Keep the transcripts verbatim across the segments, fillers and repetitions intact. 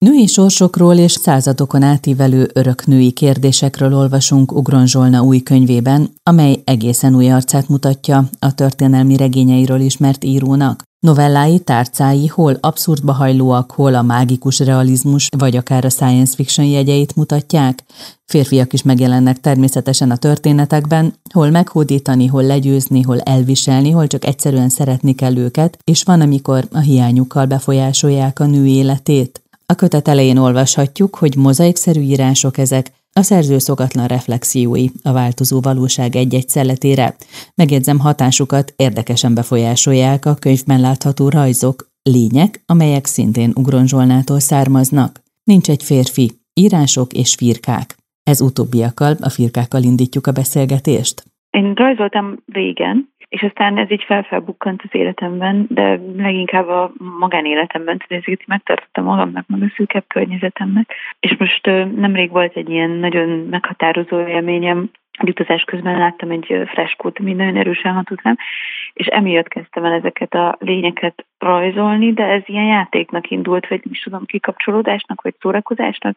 Női sorsokról és századokon átívelő öröknői kérdésekről olvasunk Ugron Zsolna új könyvében, amely egészen új arcát mutatja a történelmi regényeiről ismert írónak. Novellái, tárcái hol abszurdba hajlóak, hol a mágikus realizmus, vagy akár a science fiction jegyeit mutatják. Férfiak is megjelennek természetesen a történetekben, hol meghódítani, hol legyőzni, hol elviselni, hol csak egyszerűen szeretni kell őket, és van, amikor a hiányukkal befolyásolják a nő életét. A kötet elején olvashatjuk, hogy mozaikszerű írások ezek, a szerző szokatlan reflexiói a változó valóság egy-egy szeletére. Megjegyzem, hatásukat érdekesen befolyásolják a könyvben látható rajzok, lények, amelyek szintén Ugron Zsolnától származnak. Nincs egy férfi, írások és firkák. Ez utóbbiakkal, a firkákkal indítjuk a beszélgetést. Én rajzoltam régen, és aztán ez így felfelbukkant az életemben, de leginkább a magánéletemben, tehát ezeket megtartottam magamnak, meg a szűkebb környezetemnek. És most nemrég volt egy ilyen nagyon meghatározó élményem, egy utazás közben láttam egy freskót, ami nagyon erősen hatott rám, és emiatt kezdtem el ezeket a lényeket rajzolni, de ez ilyen játéknak indult, vagy nem is tudom, kikapcsolódásnak, vagy szórakozásnak.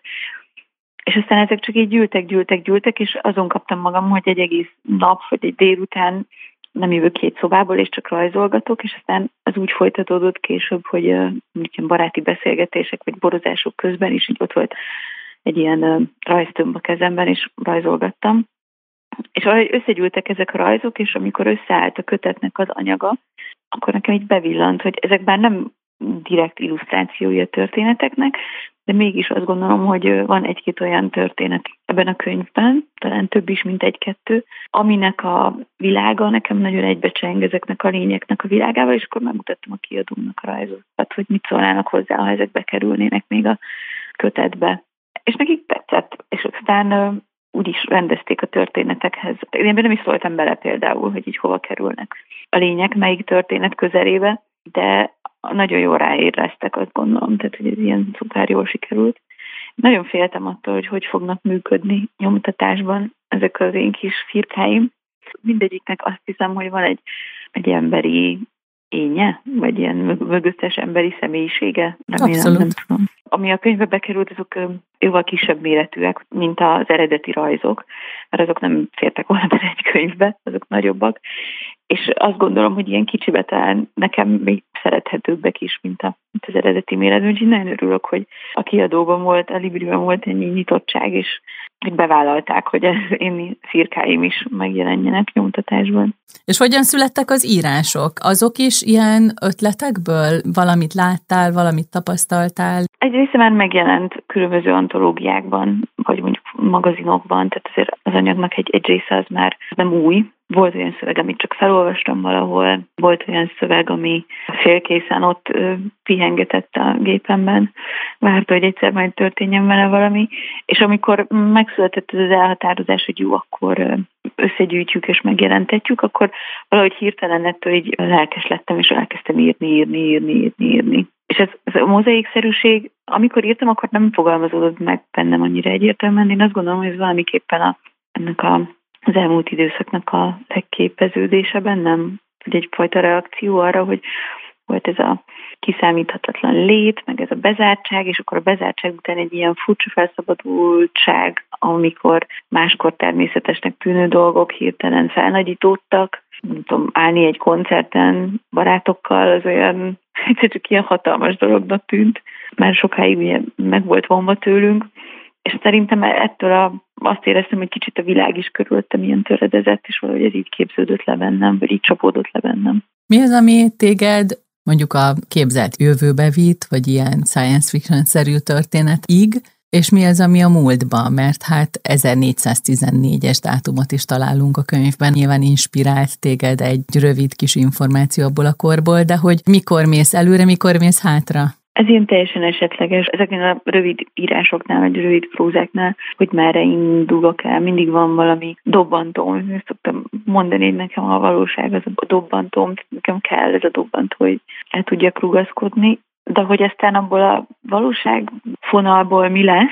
És aztán ezek csak így gyűltek, gyűltek, gyűltek, és azon kaptam magam, hogy egy egész nap, vagy egy délután nem jövök két szobából, és csak rajzolgatok, és aztán az úgy folytatódott később, hogy uh, ilyen baráti beszélgetések, vagy borozások közben is így ott volt egy ilyen uh, rajztömb a kezemben, és rajzolgattam. És valahogy összegyűltek ezek a rajzok, és amikor összeállt a kötetnek az anyaga, akkor nekem így bevillant, hogy ezek bár nem direkt illusztrációi a történeteknek, de mégis azt gondolom, hogy van egy-két olyan történet ebben a könyvben, talán több is, mint egy-kettő, aminek a világa nekem nagyon egybecseng ezeknek a lényeknek a világával, és akkor megmutattam a kiadónak a rajzokat, hogy mit szólnának hozzá, ha ezek bekerülnének még a kötetbe. És nekik tetszett, és aztán úgy is rendezték a történetekhez. Én nem is szóltam bele például, hogy így hova kerülnek a lények, melyik történet közelébe, de nagyon jól ráéreztek, azt gondolom, tehát hogy ez ilyen szuper jól sikerült. Nagyon féltem attól, hogy hogy fognak működni nyomtatásban ezek az én kis firkáim. Mindegyiknek azt hiszem, hogy van egy, egy emberi énje, vagy ilyen mögöttes emberi személyisége. Abszolút. Nem tudom. Ami a könyvbe bekerült, azok jóval kisebb méretűek, mint az eredeti rajzok, mert azok nem fértek volna bele egy könyvbe, azok nagyobbak. És azt gondolom, hogy ilyen kicsibe talán nekem még szerethetőbbek is, mint, a, mint az eredeti méretben. Úgyhogy nagyon örülök, hogy a kiadóban volt, a Libriben volt ennyi nyitottság, és hogy bevállalták, hogy az én firkáim is megjelenjenek nyomtatásban. És hogyan születtek az írások? Azok is ilyen ötletekből? Valamit láttál, valamit tapasztaltál? Egy része már megjelent különböző antológiákban, vagy mondjuk magazinokban, tehát azért az anyagnak egy, egy része az már nem új. Volt olyan szöveg, amit csak felolvastam valahol, volt olyan szöveg, ami félkészen ott ö, pihengetett a gépemben, várta, hogy egyszer majd történjen vele valami, és amikor megszületett ez az elhatározás, hogy jó, akkor ö, összegyűjtjük és megjelentetjük, akkor valahogy hirtelen ettől így lelkes lettem, és elkezdtem írni, írni, írni, írni, írni. És ez, ez a mozaikszerűség, amikor írtam, akkor nem fogalmazódott meg bennem annyira egyértelműen. Én azt gondolom, hogy ez valamiképpen a, ennek a az elmúlt időszaknak a legképeződése bennem, hogy egyfajta reakció arra, hogy volt ez a kiszámíthatatlan lét, meg ez a bezártság, és akkor a bezártság után egy ilyen furcsa felszabadultság, amikor máskor természetesnek tűnő dolgok hirtelen felnagyítódtak. Nem tudom, állni egy koncerten barátokkal, az olyan, egyszer csak ilyen hatalmas dolognak tűnt. Már sokáig ugye meg volt vonva tőlünk, és szerintem ettől a, azt éreztem, hogy kicsit a világ is körülöttem ilyen töredezett, és valahogy ez így képződött le bennem, vagy így csapódott le bennem. Mi az, ami téged mondjuk a képzelt jövőbe vitt, vagy ilyen science fiction-szerű történetig, és mi az, ami a múltban, mert hát ezernégyszáztizennégyes dátumot is találunk a könyvben, nyilván inspirált téged egy rövid kis információ abból a korból, de hogy mikor mész előre, mikor mész hátra? Ez ilyen teljesen esetleges. Ezeknél a rövid írásoknál, vagy rövid prózáknál, hogy merre indulok el, mindig van valami dobbantó. Ezt szoktam mondani, hogy nekem a valóság az a dobbantóm, nekem kell ez a dobbantó, hogy el tudjak rugaszkodni. De hogy aztán abból a valóság fonalból mi lesz,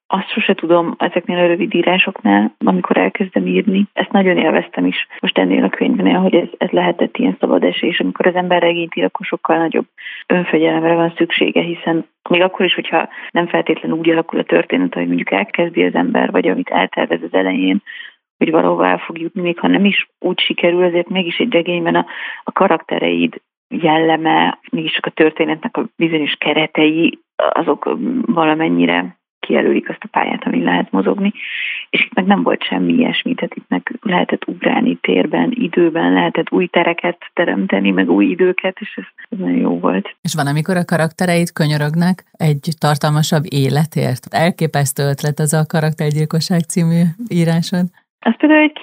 azt sose tudom ezeknél a rövid írásoknál, amikor elkezdem írni. Ezt nagyon élveztem is most ennél a könyvnél, hogy ez, ez lehetett ilyen szabad esés, amikor az ember regényt ír, akkor sokkal nagyobb önfegyelemre van szüksége, hiszen még akkor is, hogyha nem feltétlenül úgy alakul a történet, hogy mondjuk elkezdi az ember, vagy amit eltervez az elején, hogy valahova el fog jutni, még ha nem is úgy sikerül, azért mégis egy regényben a, a karaktereid jelleme, mégis csak a történetnek a bizonyos keretei, azok valamennyire kijelölik azt a pályát, amin lehet mozogni, és itt meg nem volt semmi ilyesmi, tehát itt meg lehetett ugrálni térben, időben, lehetett új tereket teremteni, meg új időket, és ez, ez nagyon jó volt. És van, amikor a karaktereid könyörögnek egy tartalmasabb életért? Elképesztő ötlet az a Karaktergyilkosság című írásod. Azt például egy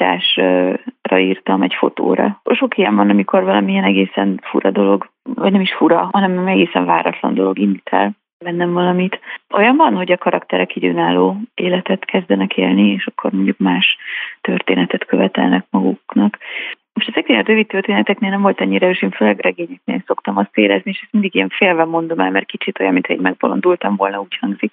kiállításra írtam, egy fotóra. Sok ilyen van, amikor valamilyen egészen fura dolog, vagy nem is fura, hanem egészen váratlan dolog indít el bennem valamit. Olyan van, hogy a karakterek időnálló életet kezdenek élni, és akkor mondjuk más történetet követelnek maguknak. Most ezeknél a rövid történeteknél nem volt annyira erős, én főleg regényeknél szoktam azt érezni, és ezt mindig ilyen félve mondom el, mert kicsit olyan, mintha egy megbolondultam volna, úgy hangzik.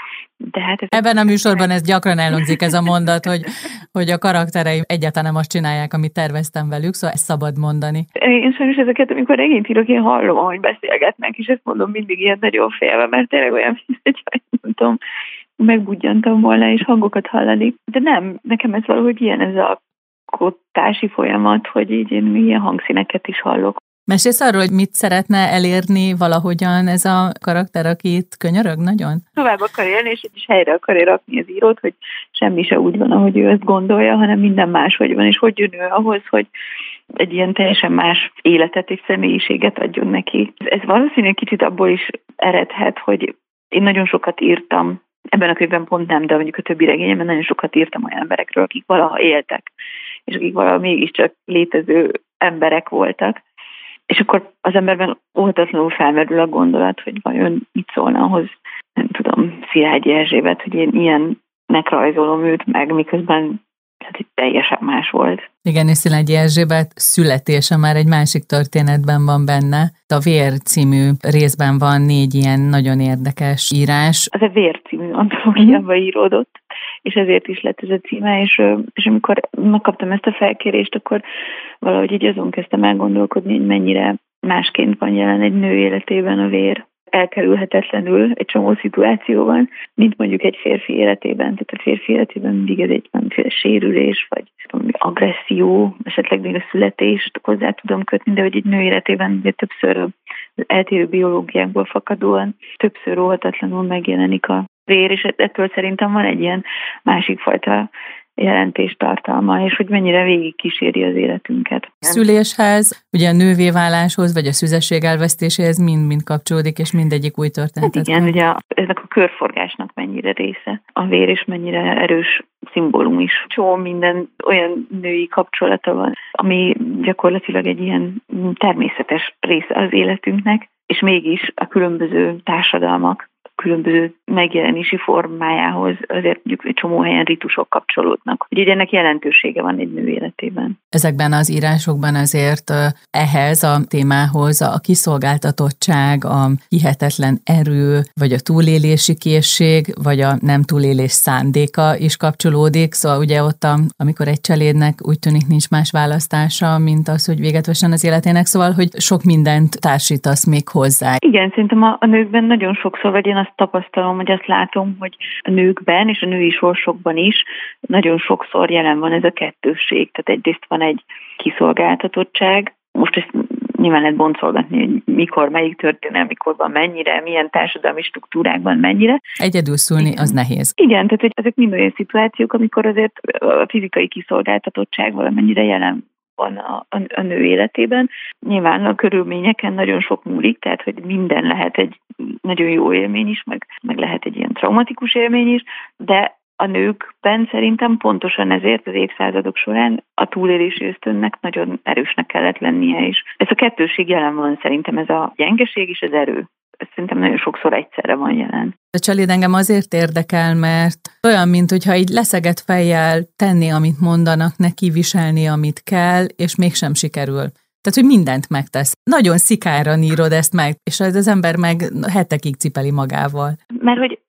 De hát ez Ebben a műsorban ez gyakran elhangzik ez a mondat, hogy, hogy a karaktereim egyáltalán nem azt csinálják, amit terveztem velük, szóval ezt szabad mondani. Én sajnos ezeket, amikor regényt írok, én hallom, ahogy beszélgetnek, és ezt mondom mindig ilyen nagyon félve, mert tényleg olyan, mint hogy nem tudom, megbudjantam volna, és hangokat hallani. De nem, nekem ez valahogy ilyen ez a kottási folyamat, hogy így én ilyen hangszíneket is hallok. Mesélsz arról, hogy mit szeretne elérni valahogyan ez a karakter, aki itt könyörög nagyon? Tovább akar élni, és is helyre akarja rakni az írót, hogy semmi se úgy van, ahogy ő ezt gondolja, hanem minden máshogy van, és hogy jön ő ahhoz, hogy egy ilyen teljesen más életet és személyiséget adjon neki. Ez valószínűleg kicsit abból is eredhet, hogy én nagyon sokat írtam, ebben a könyvben pont nem, de mondjuk a többi regényemben nagyon sokat írtam olyan emberekről, akik valaha éltek, és akik valaha mégiscsak létező emberek voltak. És akkor az emberben óhatatlanul felmerül a gondolat, hogy vajon mit szólna ahhoz, nem tudom, Szilágyi Erzsébet, hogy én ilyennek rajzolom őt meg, miközben tehát itt teljesen más volt. Igen, és Szilágyi Erzsébet születése már egy másik történetben van benne. A Vér című részben van négy ilyen nagyon érdekes írás. Az a Vér című antológiába íródott, és ezért is lett ez a címe, és, és amikor megkaptam ezt a felkérést, akkor valahogy így azon kezdtem elgondolkodni, hogy mennyire másként van jelen egy nő életében a vér. Elkerülhetetlenül egy csomó szituációban, mint mondjuk egy férfi életében. Tehát a férfi életében mindig ez egy valamiféle sérülés, vagy agresszió, esetleg még a születést hozzá tudom kötni, de hogy egy nő életében ugye többször az eltérő biológiákból fakadóan többször óhatatlanul megjelenik a vér, és ettől szerintem van egy ilyen másik fajta jelentéstartalma, és hogy mennyire végig kíséri az életünket. Szüléshez, ugye a nővéváláshoz, vagy a szüzesség elvesztéséhez mind-mind kapcsolódik, és mindegyik új történetet. Hát igen, van. Ugye ennek a körforgásnak mennyire része a vér, és mennyire erős szimbólum is. Csomó minden olyan női kapcsolata van, ami gyakorlatilag egy ilyen természetes része az életünknek, és mégis a különböző társadalmak különböző megjelenési formájához azért mondjuk egy csomó helyen ritusok kapcsolódnak. Úgyhogy ennek jelentősége van egy nő életében. Ezekben az írásokban azért ehhez a témához a kiszolgáltatottság, a hihetetlen erő, vagy a túlélési készség, vagy a nem túlélés szándéka is kapcsolódik. Szóval ugye ott, a, amikor egy cselédnek úgy tűnik nincs más választása, mint az, hogy véget vessen az életének, szóval, hogy sok mindent társítasz még hozzá. Igen, szerintem a, a nőkben nagyon sokszor, vagy én azt tapasztalom, hogy azt látom, hogy a nőkben és a női sorsokban is nagyon sokszor jelen van ez a kettősség. Tehát egyrészt van egy kiszolgáltatottság, most ezt nyilván lehet boncolgatni, hogy mikor, melyik történelmi mikorban mennyire, milyen társadalmi struktúrákban mennyire. Egyedül szülni az nehéz. Igen, tehát hogy ezek mind olyan szituációk, amikor azért a fizikai kiszolgáltatottság valamennyire jelen van a, a, a nő életében. Nyilván a körülményeken nagyon sok múlik, tehát hogy minden lehet egy nagyon jó élmény is, meg, meg lehet egy ilyen traumatikus élmény is, de a nőkben szerintem pontosan ezért az évszázadok során a túlélési ösztönnek nagyon erősnek kellett lennie is. Ez a kettőség jelen van szerintem, ez a gyengeség és az erő. Ez szerintem nagyon sokszor egyszerre van jelen. A csaléd engem azért érdekel, mert olyan, mintha így leszegett fejjel tenni, amit mondanak neki, viselni, amit kell, és mégsem sikerül. Tehát, hogy mindent megtesz. Nagyon szikáran írod ezt meg, és az ember meg hetekig cipeli magával. Mert hogy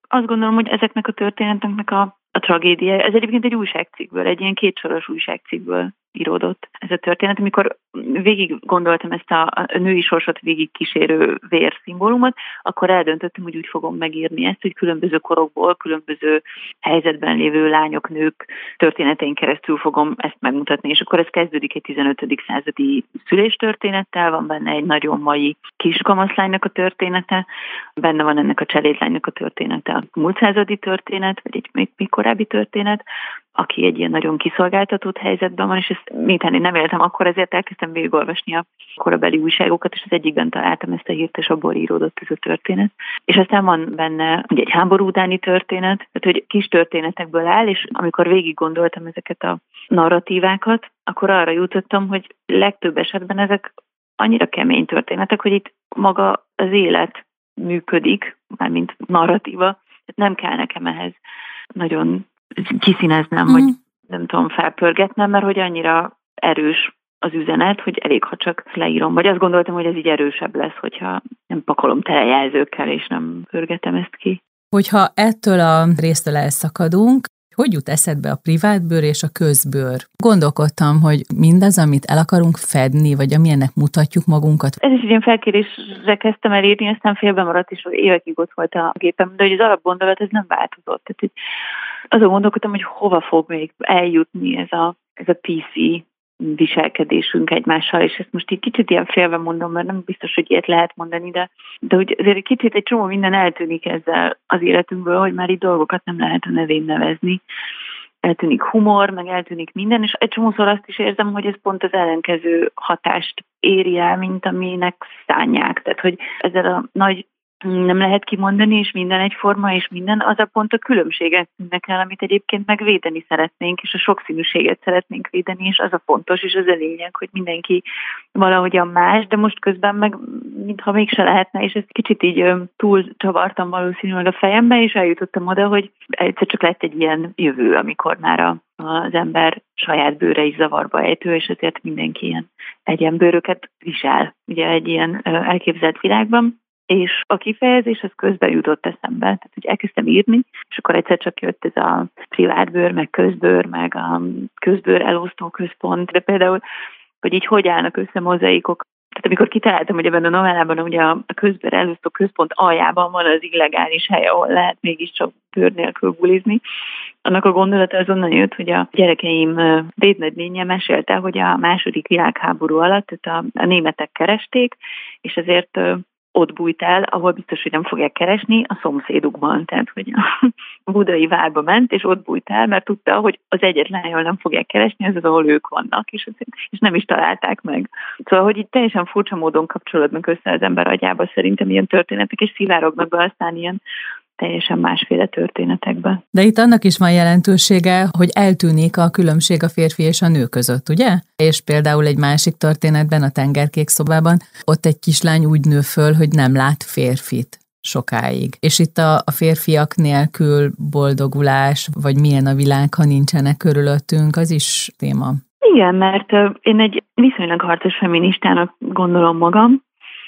azt gondolom, hogy ezeknek a történeteknek a, a tragédia, ez egyébként egy újságcikkből, egy ilyen kétsoros újságcikkből íródott ez a történet. Amikor végig gondoltam ezt a, a női sorsot végig kísérő vérszimbólumot, akkor eldöntöttem, hogy úgy fogom megírni ezt, hogy különböző korokból, különböző helyzetben lévő lányok, nők történetein keresztül fogom ezt megmutatni. És akkor ez kezdődik egy tizenötödik századi szüléstörténettel, van benne egy nagyon mai kis kamaszlánynak a története, benne van ennek a cselédlánynak a története, a múlt századi történet, vagy egy még, még korábbi történet, aki egy ilyen nagyon kiszolgáltatott helyzetben van, és ezt miután én nem éltem akkor, ezért elkezdtem végigolvasni a korabeli újságokat, és az egyikben találtam ezt a hírt, és abból íródott ez a történet. És aztán van benne ugye egy háború utáni történet, tehát hogy kis történetekből áll, és amikor végig gondoltam ezeket a narratívákat, akkor arra jutottam, hogy legtöbb esetben ezek annyira kemény történetek, hogy itt maga az élet működik, mármint narratíva, tehát nem kell nekem ehhez nagyon kiszíneznem, mm. vagy nem tudom, felpörgetnem, mert hogy annyira erős az üzenet, hogy elég, ha csak leírom. Vagy azt gondoltam, hogy ez így erősebb lesz, hogyha nem pakolom tele jelzőkkel, és nem pörgetem ezt ki. Hogyha ettől a résztől elszakadunk, hogy jut eszedbe a privátbőr és a közbőr? Gondolkodtam, hogy mindaz, amit el akarunk fedni, vagy amilyennek mutatjuk magunkat. Ez is egy ilyen felkérésre kezdtem el írni, aztán félbe maradt, és évekig ott volt a gépem, de hogy az alapgondolat ez nem változott. Tehát, hogy azon gondolkodtam, hogy hova fog még eljutni ez a, ez a pé cé viselkedésünk egymással, és ezt most egy kicsit ilyen félve mondom, mert nem biztos, hogy ilyet lehet mondani, de, de hogy azért egy kicsit egy csomó minden eltűnik ezzel az életünkből, hogy már itt dolgokat nem lehet a nevén nevezni. Eltűnik humor, meg eltűnik minden, és egy csomószor azt is érzem, hogy ez pont az ellenkező hatást éri el, mint aminek szánják. Tehát, hogy ezzel a nagy nem lehet kimondani, és minden egyforma, és minden, az a pont a különbséget tűnnek el, amit egyébként megvédeni szeretnénk, és a sokszínűséget szeretnénk védeni, és az a fontos, és az a lényeg, hogy mindenki valahogyan más, de most közben meg mintha mégse lehetne, és ezt kicsit így túl csavartam valószínűleg a fejembe, és eljutottam oda, hogy egyszer csak lett egy ilyen jövő, amikor már a, az ember saját bőre is zavarba ejtő, és ezért mindenki ilyen egyenbőröket visel, ugye egy ilyen elképzelt világban. És a kifejezés az közben jutott eszembe, tehát hogy elkezdtem írni, és akkor egyszer csak jött ez a privátbőr, meg közbőr, meg a közbőr elosztó központ, de például, hogy így hogy állnak össze mozaikok. Tehát amikor kitaláltam, hogy ebben a novellában ugye a közbőr elosztó központ aljában van az illegális hely, ahol lehet mégiscsak bőr nélkül bulizni, annak a gondolata azonnal jött, hogy a gyerekeim védnagynénye mesélte, hogy a második világháború alatt tehát a, a németek keresték, és ezért ott bújt el, ahol biztos, hogy nem fogják keresni, a szomszédukban. Tehát, hogy a budai várba ment, és ott bújt el, mert tudta, hogy az egyetlen, ahol nem fogják keresni, az az, ahol ők vannak, és, és nem is találták meg. Szóval, hogy itt teljesen furcsa módon kapcsolódnak össze az ember agyába szerintem ilyen történetek, és szivárognak be aztán ilyen teljesen másféle történetekben. De itt annak is van jelentősége, hogy eltűnik a különbség a férfi és a nő között, ugye? És például egy másik történetben, a Tengerkék szobában, ott egy kislány úgy nő föl, hogy nem lát férfit sokáig. És itt a, a férfiak nélkül boldogulás, vagy milyen a világ, ha nincsenek körülöttünk, az is téma. Igen, mert én egy viszonylag harcos feministának gondolom magam,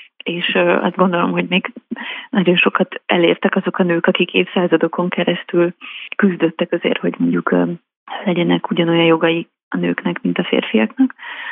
és azt gondolom, hogy még nagyon sokat elértek azok a nők, akik évszázadokon keresztül küzdöttek azért, hogy mondjuk legyenek ugyanolyan jogai a nőknek, mint a férfiaknak.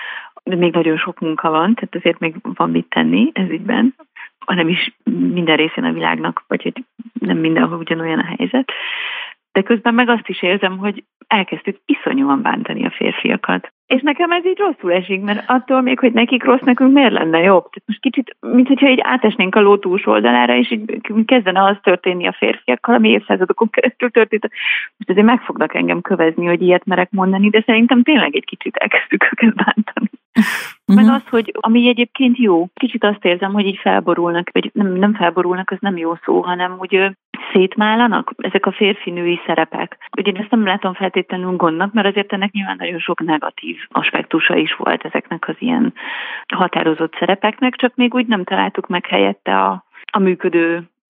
De még nagyon sok munka van, tehát azért még van mit tenni ez ügyben, hanem is minden részén a világnak, vagy hogy nem mindenhol ugyanolyan a helyzet. De közben meg azt is érzem, hogy elkezdtük iszonyúan bántani a férfiakat. És nekem ez így rosszul esik, mert attól még, hogy nekik rossz, nekünk miért lenne jobb? Tehát most kicsit, mint hogyha így átesnénk a ló túlsoldalára, és így kezdene az történni a férfiakkal, ami évszázadokon keresztül történt. Most azért meg fognak engem kövezni, hogy ilyet merek mondani, de szerintem tényleg egy kicsit elkezdtük őket bántani. Meg az, hogy ami egyébként jó, kicsit azt érzem, hogy így felborulnak, vagy nem, nem felborulnak, az nem jó szó, hanem úgy szétmálanak ezek a férfi-női szerepek. Ugye én ezt nem látom feltétlenül gondnak, mert azért ennek nyilván nagyon sok negatív aspektusa is volt ezeknek az ilyen határozott szerepeknek, csak még úgy nem találtuk meg helyette a, a működő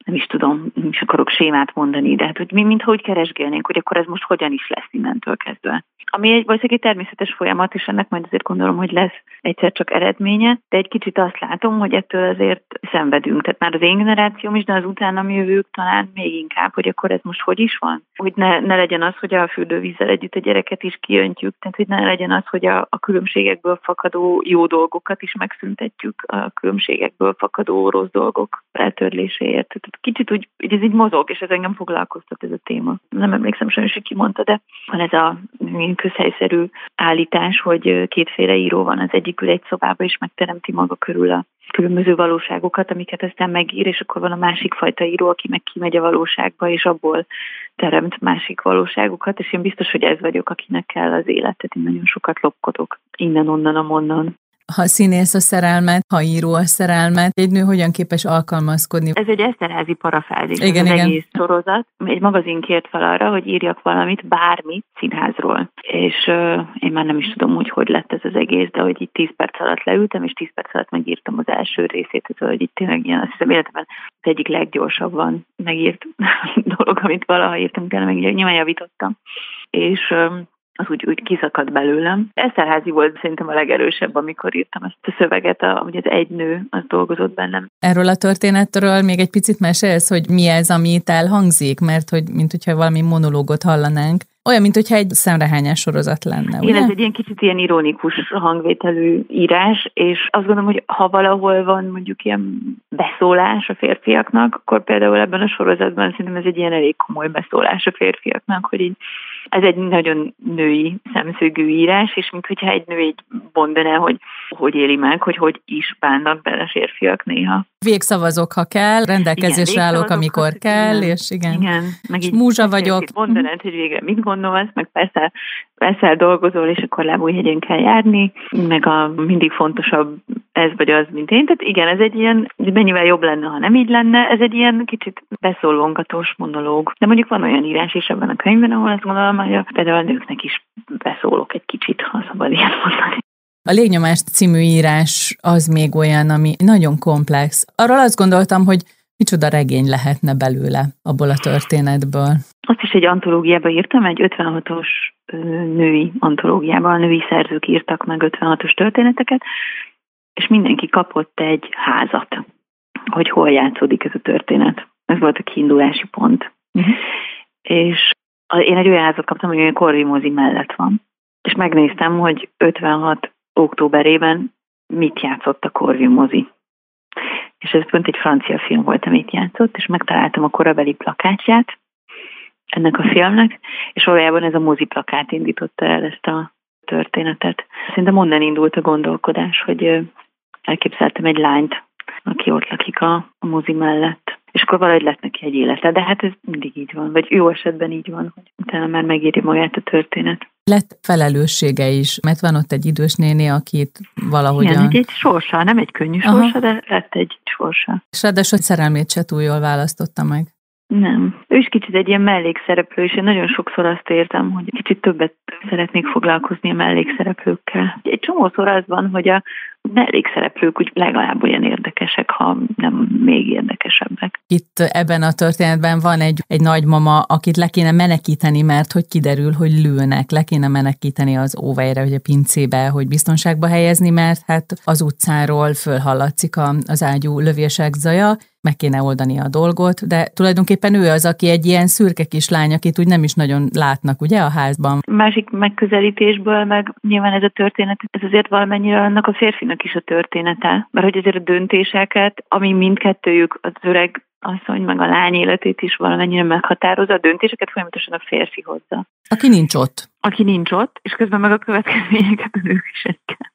nem is tudom, nem is akarok sémát mondani, de hát hogy mi mintha úgy keresgélnénk, hogy akkor ez most hogyan is lesz innentől kezdve. Ami egy valószínűleg egy természetes folyamat, és ennek majd azért gondolom, hogy lesz egyszer csak eredménye, de egy kicsit azt látom, hogy ettől azért szenvedünk. Tehát már az én generációm is, de az utánam jövők talán még inkább, hogy akkor ez most hogy is van? Hogy ne, ne legyen az, hogy a fürdővízzel együtt a gyereket is kiöntjük, tehát hogy ne legyen az, hogy a, a különbségekből fakadó jó dolgokat is megszüntetjük, a különbségekből fakadó rossz dolgok eltörléséért. Tehát kicsit úgy, úgy ez így mozog, és ez engem foglalkoztat ez a téma. Nem emlékszem sajnos, hogy ki mondta, de van ez a közhelyszerű állítás, hogy kétféle író van, az egyik ül egy szobába, és megteremti maga körül a különböző valóságokat, amiket aztán megír, és akkor van a másik fajta író, aki meg kimegy a valóságba, és abból teremt másik valóságokat, és én biztos, hogy ez vagyok, akinek kell az életet. Én nagyon sokat lopkodok innen-onnan, amonnan. Ha színész a szerelmet, ha író a szerelmet, egy nő hogyan képes alkalmazkodni? Ez egy Eszterházy parafrázis, igen, az igen. egész sorozat. Egy magazin kért fel arra, hogy írjak valamit, bármit színházról. És uh, én már nem is tudom, hogy hogy lett ez az egész, de hogy így tíz perc alatt leültem, és tíz perc alatt megírtam az első részét, ez hogy itt tényleg ilyen, azt hiszem életemben az egyik leggyorsabban megírt dolog, amit valaha írtam, utána meg nyilván javítottam. És um, az úgy, úgy kiszakadt belőlem. Eszterházy volt szerintem a legerősebb, amikor írtam ezt a szöveget, hogy az egy nő, az dolgozott bennem. Erről a történetről még egy picit mesélsz, hogy mi ez, ami itt elhangzik, mert hogy mint hogyha valami monológot hallanánk. Olyan, mint hogyha egy szemrehányás sorozat lenne, ugye? Igen, ez egy ilyen kicsit ilyen ironikus hangvételű írás, és azt gondolom, hogy ha valahol van mondjuk ilyen beszólás a férfiaknak, akkor például ebben a sorozatban szerintem ez egy ilyen elég komoly beszólás a férfiaknak, hogy így ez egy nagyon női szemszögű írás, és mintha egy nő így mondaná, hogy hogy éli meg, hogy hogy is bánnak bele férfiak néha. Végszavazok, ha kell, rendelkezésre igen, állok, amikor ha, kell, igen, és igen, igen meg és múzsa vagyok. Mondanád, hogy végre mit gondolsz, meg persze veszel, dolgozol, és akkor lábújhegyen kell járni, meg a mindig fontosabb ez vagy az, mint én. Tehát igen, ez egy ilyen, mennyivel jobb lenne, ha nem így lenne, ez egy ilyen kicsit beszólongatós monológ. De mondjuk van olyan írás is ebben a könyvben, ahol azt gondolom, hogy a, például a nőknek is beszólok egy kicsit, ha szabad ilyen mondani. A Légnyomás című írás az még olyan, ami nagyon komplex. Arról azt gondoltam, hogy micsoda regény lehetne belőle abból a történetből. Azt is egy antológiába írtam, egy ötvenhatos női antológiában, női szerzők írtak meg ötvenhatos történeteket, és mindenki kapott egy házat, hogy hol játszódik ez a történet. Ez volt a kiindulási pont. Uh-huh. És én egy olyan házat kaptam, hogy a Corvi mozi mellett van. És megnéztem, hogy ötvenhat októberében mit játszott a Corvi mozi. És ez pont egy francia film volt, amit játszott, és megtaláltam a korabeli plakátját ennek a filmnek, és valójában ez a mozi plakát indította el ezt a történetet. Szerintem onnan indult a gondolkodás, hogy elképzeltem egy lányt, aki ott lakik a, a mozi mellett, és akkor valahogy lett neki egy élete, de hát ez mindig így van, vagy jó esetben így van, hogy utána már megéri magát a történet. Lett felelőssége is, mert van ott egy idős néni, akit valahogyan... Igen, egy, egy sorsa, nem egy könnyű sorsa, aha, de lett egy sorsa. És ráadásul szerelmét se túl jól választotta meg. Nem. Ő is kicsit egy ilyen mellékszereplő, és én nagyon sokszor azt érzem, hogy kicsit többet szeretnék foglalkozni a mellékszereplőkkel. Egy csomószor az van, hogy a mellékszereplők úgy legalább olyan érdekesek, ha nem még érdekesebbek. Itt ebben a történetben van egy, egy nagymama, akit le kéne menekíteni, mert hogy kiderül, hogy lőnek. Le kéne menekíteni az óvejre, vagy a pincébe, hogy biztonságba helyezni, mert hát az utcáról fölhallatszik az ágyú lövések zaja, meg kéne oldani a dolgot, de tulajdonképpen ő az, aki egy ilyen szürke kislány, akit úgy nem is nagyon látnak, ugye, a házban. Másik megközelítésből, meg nyilván ez a történet, ez azért valamennyire annak a férfinak is a története, mert hogy azért a döntéseket, ami mindkettőjük, az öreg asszony, meg a lány életét is valamennyire meghatározza, a döntéseket folyamatosan a férfi hozza. Aki nincs ott. Aki nincs ott, és közben meg a következményeket a nők is kell.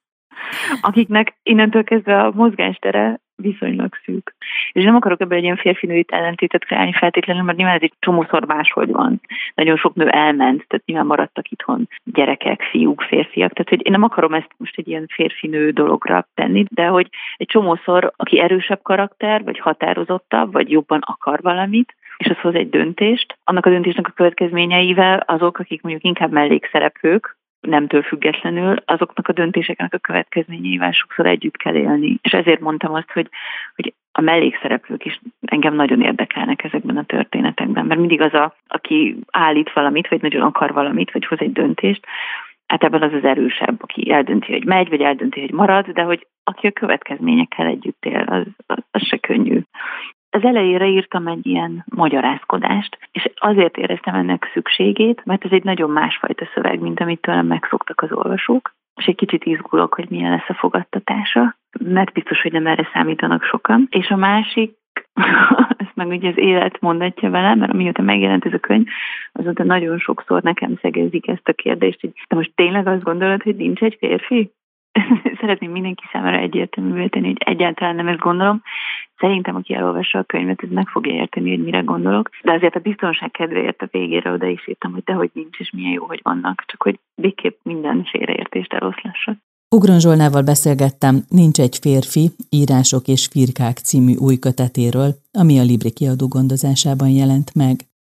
Akiknek innentől kezdve a mozgástere viszonylag szűk. És nem akarok ebből egy ilyen férfi-női ellentétet kreálni feltétlenül, mert nyilván ez egy csomószor máshogy van. Nagyon sok nő elment, tehát nyilván maradtak itthon gyerekek, fiúk, férfiak. Tehát hogy én nem akarom ezt most egy ilyen férfi-nő dologra tenni, de hogy egy csomószor, aki erősebb karakter, vagy határozottabb, vagy jobban akar valamit, és az hoz egy döntést, annak a döntésnek a következményeivel azok, akik mondjuk inkább mellékszereplők, nemtől függetlenül, azoknak a döntéseknek a következményeivel sokszor együtt kell élni. És ezért mondtam azt, hogy, hogy a mellékszereplők is engem nagyon érdekelnek ezekben a történetekben, mert mindig az, a, aki állít valamit, vagy nagyon akar valamit, vagy hoz egy döntést, általában az az erősebb, aki eldönti, hogy megy, vagy eldönti, hogy marad, de hogy aki a következményekkel együtt él, az, az, az se könnyű. Az elejére írtam egy ilyen magyarázkodást, és azért éreztem ennek szükségét, mert ez egy nagyon másfajta szöveg, mint amit tőlem megszoktak az olvasók, és egy kicsit izgulok, hogy milyen lesz a fogadtatása, mert biztos, hogy nem erre számítanak sokan. És a másik, ezt meg ugye az élet mondatja vele, mert amióta megjelent ez a könyv, azóta nagyon sokszor nekem szegezik ezt a kérdést, hogy de most tényleg azt gondolod, hogy nincs egy férfi? Szeretném mindenki számára egyértelművé tenni, hogy egyáltalán nem ezt gondolom. Szerintem, aki elolvassa a könyvet, ez meg fogja érteni, hogy mire gondolok. De azért a biztonság kedvéért a végére oda is írtam, hogy dehogy nincs, és milyen jó, hogy vannak. Csak hogy végképp minden félreértést eloszlassak. Ugron Zsolnával beszélgettem Nincs egy férfi, írások és firkák című új kötetéről, ami a Libri kiadó gondozásában jelent meg.